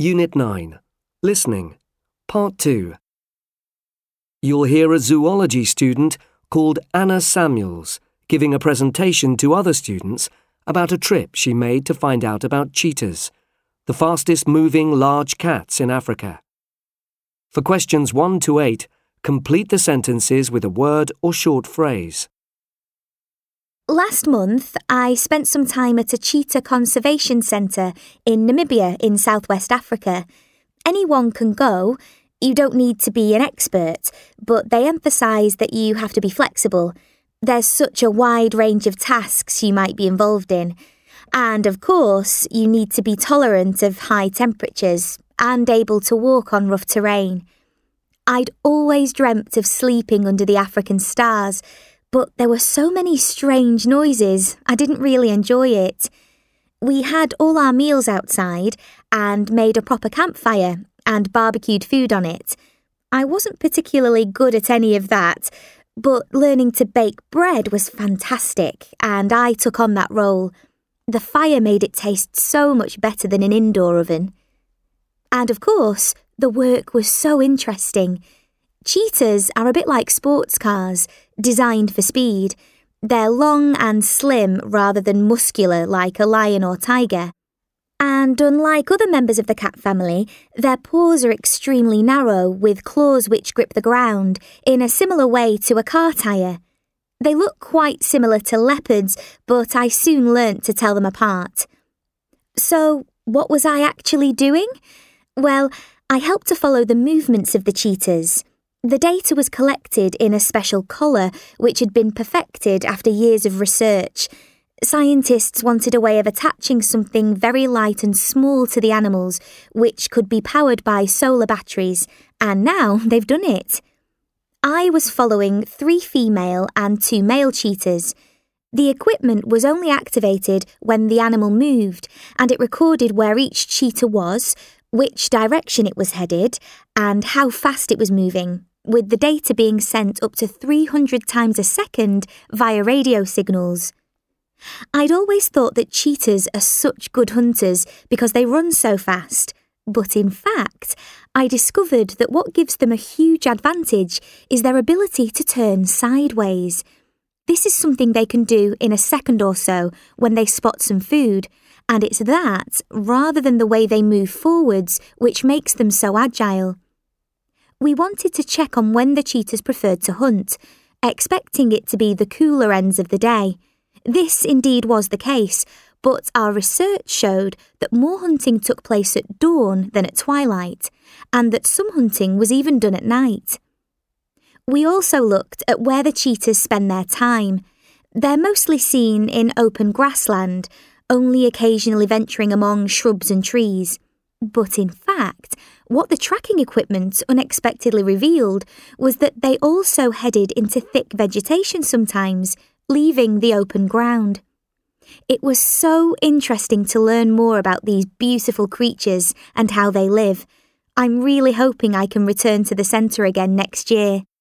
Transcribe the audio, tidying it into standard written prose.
Unit 9. Listening. Part 2. You'll hear a zoology student called Anna Samuels giving a presentation to other students about a trip she made to find out about cheetahs, the fastest moving large cats in Africa. For questions 1 to 8, complete the sentences with a word or short phrase. Last month, I spent some time at a cheetah conservation centre in Namibia in southwest Africa. Anyone can go. You don't need to be an expert, but they emphasise that you have to be flexible. There's such a wide range of tasks you might be involved in. And of course, you need to be tolerant of high temperatures and able to walk on rough terrain. I'd always dreamt of sleeping under the African stars, but there were so many strange noises, I didn't really enjoy it. We had all our meals outside and made a proper campfire and barbecued food on it. I wasn't particularly good at any of that, but learning to bake bread was fantastic, and I took on that role. The fire made it taste so much better than an indoor oven. And of course, the work was so interesting. Cheetahs are a bit like sports cars, designed for speed. They're long and slim rather than muscular like a lion or tiger. And unlike other members of the cat family, their paws are extremely narrow with claws which grip the ground in a similar way to a car tyre. They look quite similar to leopards, but I soon learnt to tell them apart. So, what was I actually doing? Well, I helped to follow the movements of the cheetahs. The data was collected in a special collar which had been perfected after years of research. Scientists wanted a way of attaching something very light and small to the animals, which could be powered by solar batteries, and now they've done it. I was following 3 female and 2 male cheetahs. The equipment was only activated when the animal moved, and it recorded where each cheetah was, which direction it was headed, and how fast it was moving, with the data being sent up to 300 times a second via radio signals. I'd always thought that cheetahs are such good hunters because they run so fast, but in fact, I discovered that what gives them a huge advantage is their ability to turn sideways. This is something they can do in a second or so when they spot some food, and it's that, rather than the way they move forwards, which makes them so agile. We wanted to check on when the cheetahs preferred to hunt, expecting it to be the cooler ends of the day. This indeed was the case, but our research showed that more hunting took place at dawn than at twilight, and that some hunting was even done at night. We also looked at where the cheetahs spend their time. They're mostly seen in open grassland, only occasionally venturing among shrubs and trees. But in fact, what the tracking equipment unexpectedly revealed was that they also headed into thick vegetation sometimes, leaving the open ground. It was so interesting to learn more about these beautiful creatures and how they live. I'm really hoping I can return to the centre again next year.